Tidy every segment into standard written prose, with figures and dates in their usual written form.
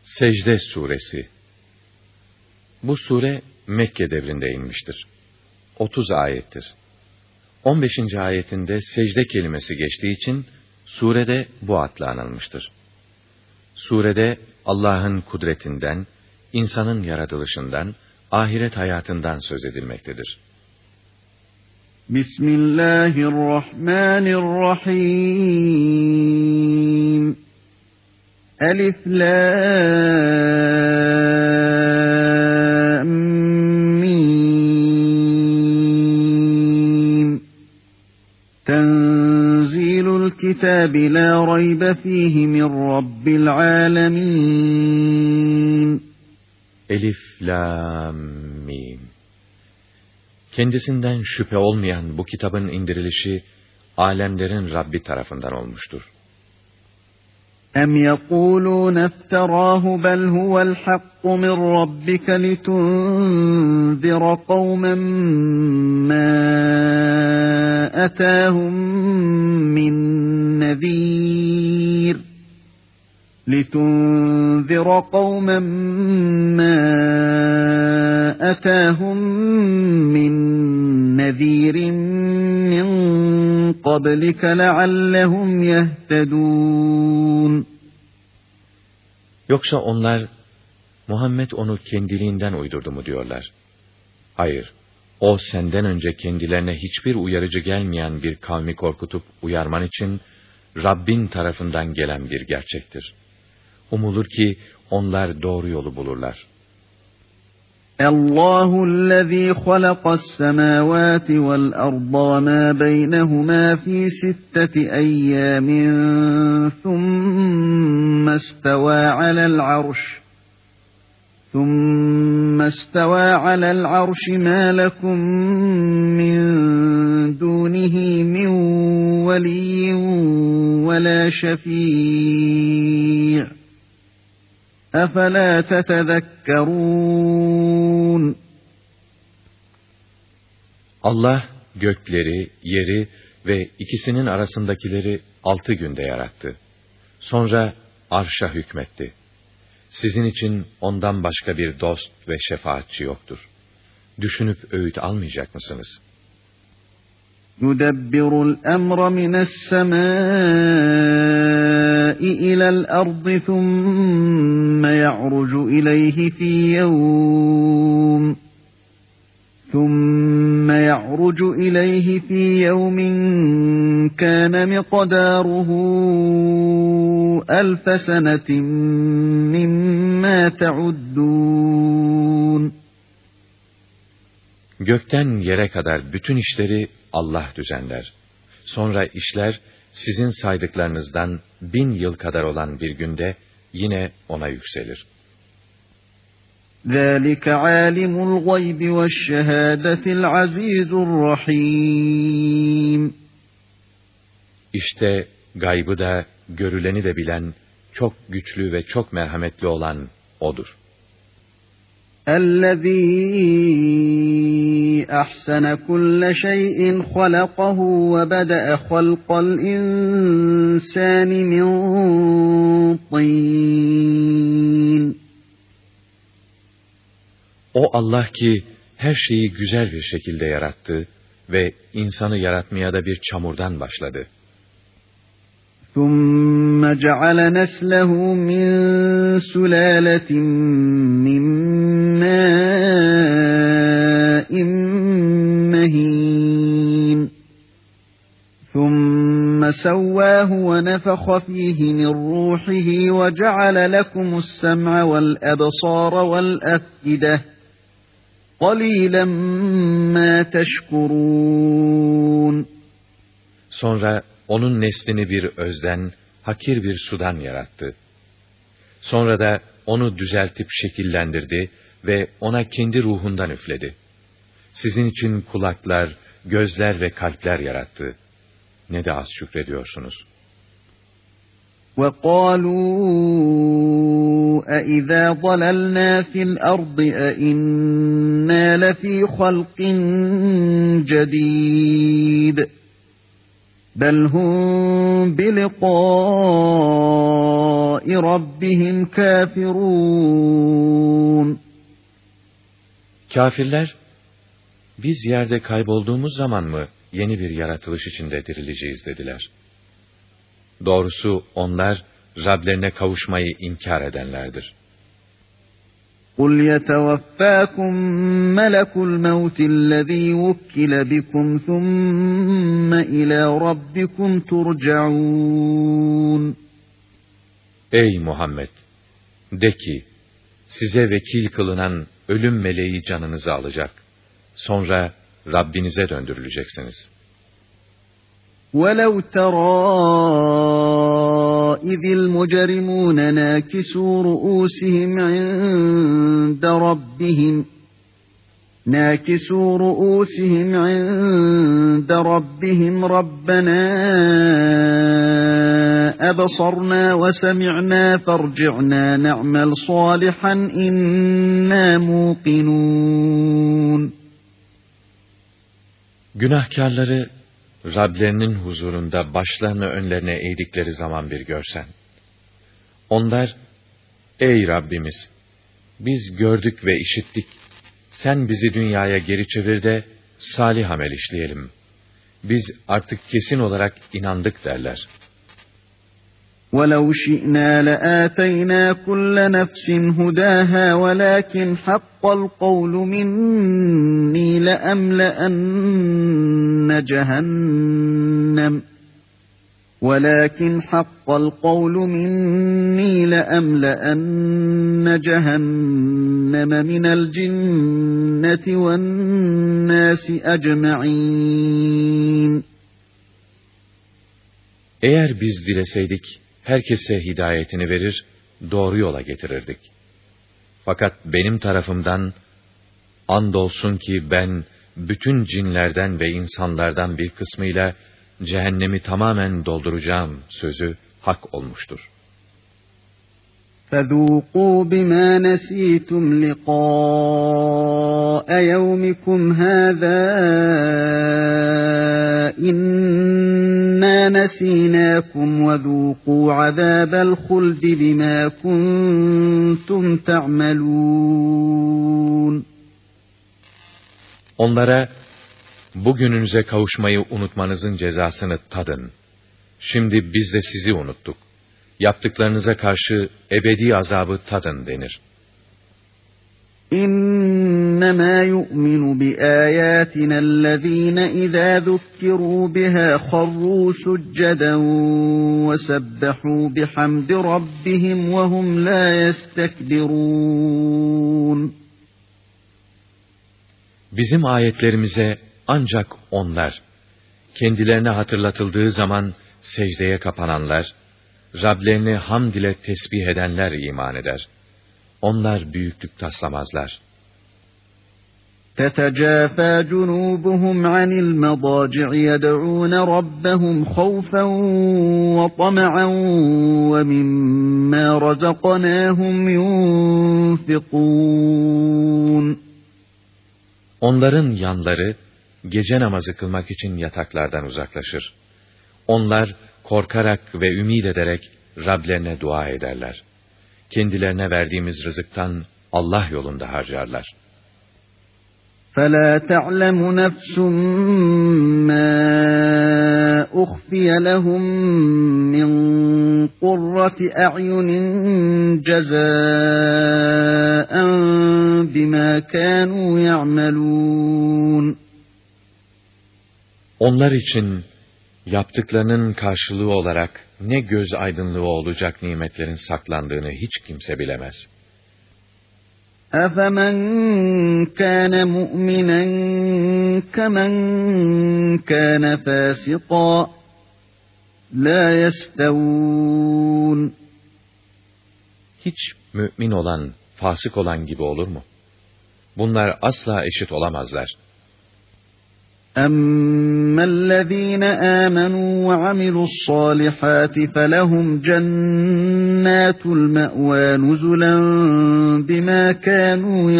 Secde Suresi. Bu sure Mekke devrinde inmiştir. 30 ayettir. 15. ayetinde secde kelimesi geçtiği için surede bu adla anılmıştır. Surede Allah'ın kudretinden, insanın yaratılışından, ahiret hayatından söz edilmektedir. Bismillahirrahmanirrahim. Elif, Lam, Mim. Tenzilul kitabi la raybe fihi min Rabbil alemin. Elif, Lam, Mim. Kendisinden şüphe olmayan bu kitabın indirilişi, alemlerin Rabbi tarafından olmuştur. أَمْ يَقُولُونَ افْتَرَاهُ بَلْ هُوَ الْحَقُّ مِنْ رَبِّكَ لِتُنْذِرَ قَوْمًا مَا أَتَاهُمْ مِنْ نَذِيرٍ مِنْ قَبْلِكَ لَعَلَّهُمْ يَهْتَدُونَ. Yoksa onlar, Muhammed onu kendiliğinden uydurdu mu diyorlar. Hayır, o senden önce kendilerine hiçbir uyarıcı gelmeyen bir kavmi korkutup uyarman için, Rabbin tarafından gelen bir gerçektir. Umulur ki onlar doğru yolu bulurlar. Allahü'llezî halakas-semâvâti vel-arda mâ beynehumâ fî sitteti eyyâmin thumme istevâ alel arşi mâ lekum min dûnihi min veliyyin ve lâ şefî'. اَفَلَا تَتَذَكَّرُونَ. Allah gökleri, yeri ve ikisinin arasındakileri 6 günde yarattı. Sonra arşa hükmetti. Sizin için ondan başka bir dost ve şefaatçi yoktur. Düşünüp öğüt almayacak mısınız? يُدَبِّرُ الْأَمْرَ مِنَ السَّمَاءِ إِلَى الْأَرْضِ ثُمَّ يَعْرُجُ إِلَيْهِ فِي يَوْمٍ كَانَ مِقْدَارُهُ 1000 سَنَةٍ مِّمَّا تَعُدُّونَ. Gökten yere kadar bütün işleri Allah düzenler. Sonra işler sizin saydıklarınızdan 1000 yıl kadar olan bir günde yine ona yükselir. ذَٰلِكَ عَالِمُ الْغَيْبِ وَالشَّهَادَةِ الْعَزِيزُ الرَّحِيمُ. İşte gaybı da, görüleni de bilen, çok güçlü ve çok merhametli olan O'dur. اَلَّذ۪ي أَحْسَنَ كُلَّ شَيْءٍ خَلَقَهُ وَبَدَأَ خَلْقَ الْاِنْسَانِ مِنْ طِينٍ. O Allah ki her şeyi güzel bir şekilde yarattı ve insanı yaratmaya da bir çamurdan başladı. ثُمَّ جَعَلَ نَسْلَهُ مِنْ سُلَالَةٍ مِّنْ مَاءٍ مَّهِينٍ ثُمَّ سَوَّاهُ وَنَفَخَ فِيهِ مِنْ رُوحِهِ وَجَعَلَ لَكُمُ السَّمْعَ وَالْأَبْصَارَ وَالْأَفْئِدَةَ قَلِيلًا مَا تَشْكُرُونَ. Sonra onun neslini bir özden, hakir bir sudan yarattı. Sonra da onu düzeltip şekillendirdi ve ona kendi ruhundan üfledi. Sizin için kulaklar, gözler ve kalpler yarattı. Ne de az şükrediyorsunuz. وَقَالُوا أَإِذَا ضَلَلْنَا فِي الْأَرْضِ أَإِنَّا لَفِي خَلْقٍ جَدِيدٍ. بَلْ هُمْ بِلِقَاءِ رَبِّهِمْ كَافِرُونَ Kâfirler, biz yerde kaybolduğumuz zaman mı yeni bir yaratılış içinde dirileceğiz dediler. Doğrusu onlar Rablerine kavuşmayı inkar edenlerdir. قُلْ يَتَوَفَّاكُمْ مَلَكُ الْمَوْتِ الَّذ۪ي وُكِّلَ بِكُمْ ثُمَّ إِلَى رَبِّكُمْ تُرْجَعُونَ Ey Muhammed! De ki, size vekil kılınan ölüm meleği canınızı alacak. Sonra Rabbinize döndürüleceksiniz. وَلَوْ تَرَى إِذِ الْمُجْرِمُونَ نَاكِسُو رُؤُوسِهِمْ عِندَ رَبِّهِمْ رَبَّنَا أَبْصَرْنَا وَسَمِعْنَا فَارْجِعْنَا نَعْمَلْ صَالِحًا إِنَّا مُوقِنُونَ Günahkârları Rablerinin huzurunda başlarını önlerine eğdikleri zaman bir görsen. Onlar, ey Rabbimiz! Biz gördük ve işittik. Sen bizi dünyaya geri çevir de salih amel işleyelim. Biz artık kesin olarak inandık derler. وَلَوْ شِئْنَا لَآتَيْنَا كُلَّ نَفْسٍ هُدَاهَا وَلَكِنْ حَقَّ الْقَوْلُ مِنِّي لَأَمْلَأَنَّ جَهَنَّمَ مِنَ الْجِنَّةِ وَالنَّاسِ أَجْمَعِينَ Eğer biz dileseydik, herkese hidayetini verir, doğru yola getirirdik. Fakat benim tarafımdan, andolsun ki ben, bütün cinlerden ve insanlardan bir kısmıyla, cehennemi tamamen dolduracağım sözü hak olmuştur. فَذُوقُوا بِمَا نَسِيتُمْ لِقَاءَ يَوْمِكُمْ هَذَا إِنَّا نَسِينَاكُمْ وَذُوقُوا عَذَابَ الْخُلْدِ بِمَا كُنْتُمْ تَعْمَلُونَ Onlara, bugününüze kavuşmayı unutmanızın cezasını tadın. Şimdi biz de sizi unuttuk. Yaptıklarınıza karşı ebedi azabı tadın denir. İnnemâ yu'minu biâyâtina allezîne izâ zukkirû bihâ kharrû succeden ve sebbehû bihamdi rabbihim ve hum lâ yestekbirûn. Bizim ayetlerimize ancak onlar, kendilerine hatırlatıldığı zaman secdeye kapananlar, Rablerini hamd ile tesbih edenler iman eder. Onlar büyüklük taslamazlar. تَتَجَافَى جُنُوبُهُمْ عَنِ الْمَضَاجِعِ يَدْعُونَ رَبَّهُمْ خَوْفًا وَطَمَعًا وَمِمَّا رَزَقْنَاهُمْ يُنْفِقُونَ Onların yanları, gece namazı kılmak için yataklardan uzaklaşır. Onlar, korkarak ve ümid ederek Rablerine dua ederler. Kendilerine verdiğimiz rızıktan Allah yolunda harcarlar. فَلَا تَعْلَمُ نَفْسٌ مَّا أُخْفِيَ لَهُم مِّن قُرَّةِ أَعْيُنٍ جَزَاءً بِمَا كَانُوا يَعْمَلُونَ Onlar için yaptıklarının karşılığı olarak ne göz aydınlığı olacak nimetlerin saklandığını hiç kimse bilemez. أَفَمَنْ كَانَ مُؤْمِنًا كَمَنْ كَانَ فَاسِقًا لَا يَسْتَوُونَ Hiç mümin olan, fasık olan gibi olur mu? Bunlar asla eşit olamazlar. أَمَّا الَّذ۪ينَ آمَنُوا وَعَمِلُوا الصَّالِحَاتِ فَلَهُمْ جَنَّاتُ الْمَأْوَى نُزُلًا بِمَا كَانُوا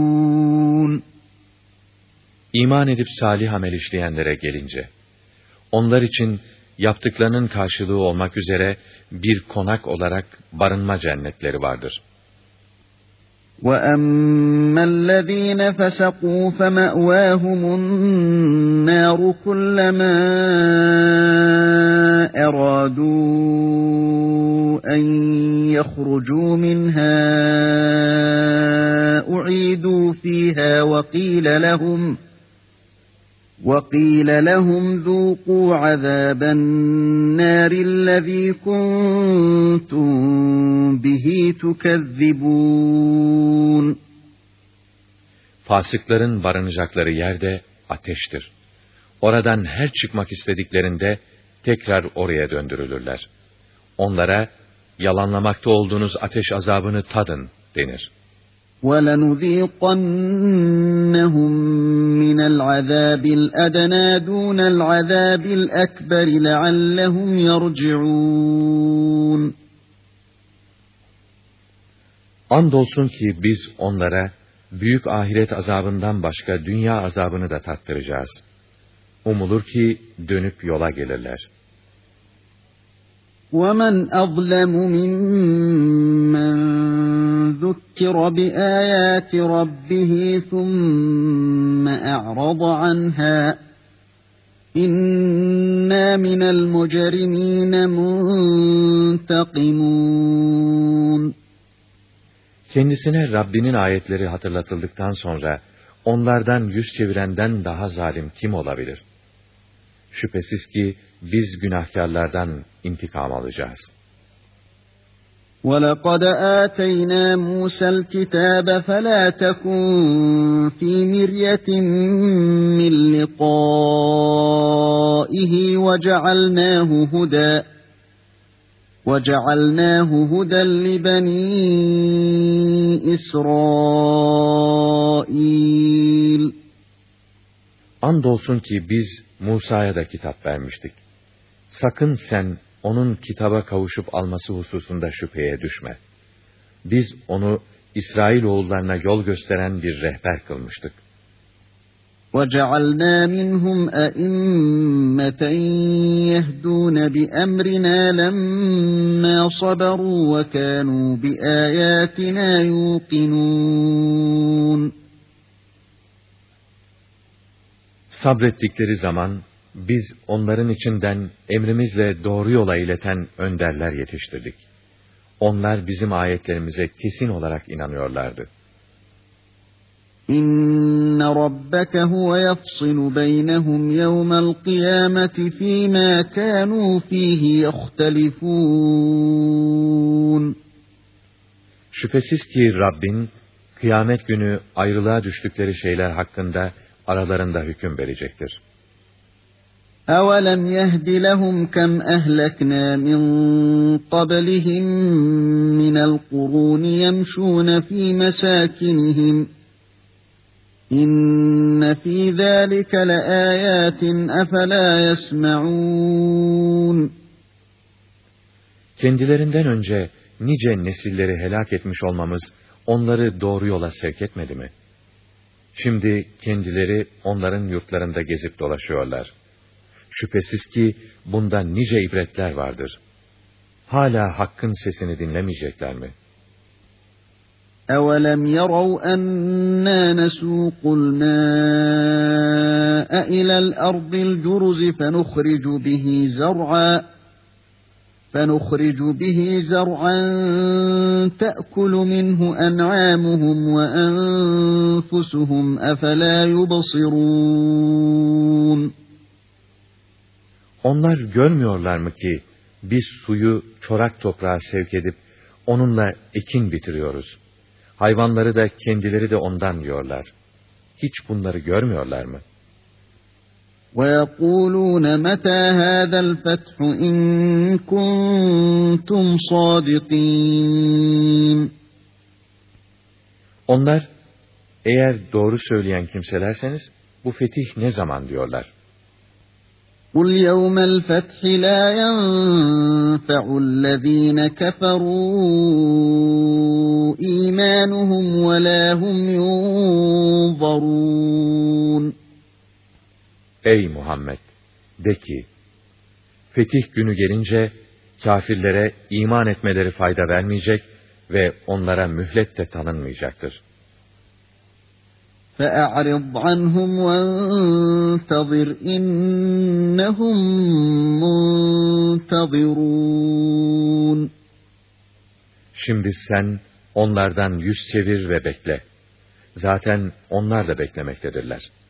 يَعْمَلُونَ İman edip salih amel işleyenlere gelince, Onlar için yaptıklarının karşılığı olmak üzere bir konak olarak barınma cennetleri vardır. وَأَمَّا الَّذ۪ينَ فَسَقُوا فَمَأْوَاهُمُ النَّارُ كُلَّمَا أَرَادُوا أَنْ يَخْرُجُوا مِنْهَا أُعِيدُوا فِيهَا وَقِيلَ لَهُمْ ذُوقُوا عَذَابَ النَّارِ الَّذ۪ي كُنْتُمْ بِهِ تُكَذِّبُونَ Fasıkların barınacakları yer de ateştir. Oradan her çıkmak istediklerinde tekrar oraya döndürülürler. Onlara yalanlamakta olduğunuz ateş azabını tadın denir. وَلَنُذِيقَنَّهُمْ مِنَ الْعَذَابِ الْأَدْنَى دُونَ الْعَذَابِ الْأَكْبَرِ لَعَلَّهُمْ يَرْجِعُونَ Andolsun ki biz onlara büyük ahiret azabından başka dünya azabını da tattıracağız. Umulur ki dönüp yola gelirler. وَمَنْ أَظْلَمُ مِمَّنْ ذُكِّرَ بِآيَاتِ رَبِّهِ ثُمَّ أَعْرَضَ عَنْهَا إِنَّا مِنَ الْمُجْرِمِينَ مُنْتَقِمُونَ Kendisine Rabbinin ayetleri hatırlatıldıktan sonra onlardan yüz çevirenden daha zalim kim olabilir? Şüphesiz ki biz günahkarlardan intikam alacağız. وَلَقَدْ آتَيْنَا مُوسَى الْكِتَابَ فَلَا تَكُنْ فِي مِرْيَةٍ مِّن لِقَائِهِ وَجَعَلْنَاهُ هُدًى لِبَنِي إِسْرَائِيلَ Andolsun ki biz Musa'ya da kitap vermiştik. Sakın sen onun kitaba kavuşup alması hususunda şüpheye düşme. Biz onu İsrailoğullarına yol gösteren bir rehber kılmıştık. وَجَعَلْنَا مِنْهُمْ أَئِمَّةً يَهْدُونَ بِأَمْرِنَا لَمَّا صَبَرُوا وَكَانُوا بِآيَاتِنَا يُوقِنُونَ Sabrettikleri zaman biz onların içinden emrimizle doğru yola ileten önderler yetiştirdik. Onlar bizim ayetlerimize kesin olarak inanıyorlardı. İnne rabbeke huve yafsilu beynehum yevmel kıyameti fîmâ kânû fîhî yehtelifûn. Şüphesiz ki Rabbin, kıyamet günü ayrılığa düştükleri şeyler hakkında aralarında hüküm verecektir. أَوَلَمْ يَهْدِ لَهُمْ كَمْ أَهْلَكْنَا مِنْ قَبْلِهِمْ مِنَ الْقُرُونِ يَمْشُونَ فِي مَسَاكِنِهِمْ إِنَّ فِي ذَٰلِكَ لَآيَاتٍ أَفَلَا يَسْمَعُونَ Kendilerinden önce nice nesilleri helak etmiş olmamız onları doğru yola sevk etmedi mi? Şimdi kendileri onların yurtlarında gezip dolaşıyorlar. Şüphesiz ki bunda nice ibretler vardır. Hala Hakk'ın sesini dinlemeyecekler mi? أَوَلَمْ يَرَوْا أَنَّا نَسُوقُ الْمَاءَ إِلَى الْأَرْضِ الْجُرُزِ فَنُخْرِجُ بِهِ زَرْعًا تَأْكُلُ مِنْهُ أَنْعَامُهُمْ وَأَنْفُسُهُمْ أَفَلَا يُبْصِرُونَ Onlar görmüyorlar mı ki biz suyu çorak toprağa sevk edip onunla ekin bitiriyoruz. Hayvanları da kendileri de ondan yiyorlar. Hiç bunları görmüyorlar mı? وَيَقُولُونَ مَتَى هَذَا الْفَتْحُ إِنْ كُنْتُمْ صَادِقِينَ Onlar, eğer doğru söyleyen kimselerseniz, bu fetih ne zaman diyorlar. قُلْ يَوْمَ الْفَتْحِ لَا يَنْفَعُ الَّذ۪ينَ كَفَرُوا إِيمَانُهُمْ وَلَا هُمْ يُنْظَرُونَ Ey Muhammed! De ki, Fetih günü gelince, kâfirlere iman etmeleri fayda vermeyecek ve onlara mühlet de tanınmayacaktır. فَأَعْرِضْ عَنْهُمْ وَانْتَظِرْ إِنَّهُمْ مُنْتَظِرُونَ. Şimdi sen onlardan yüz çevir ve bekle. Zaten onlar da beklemektedirler.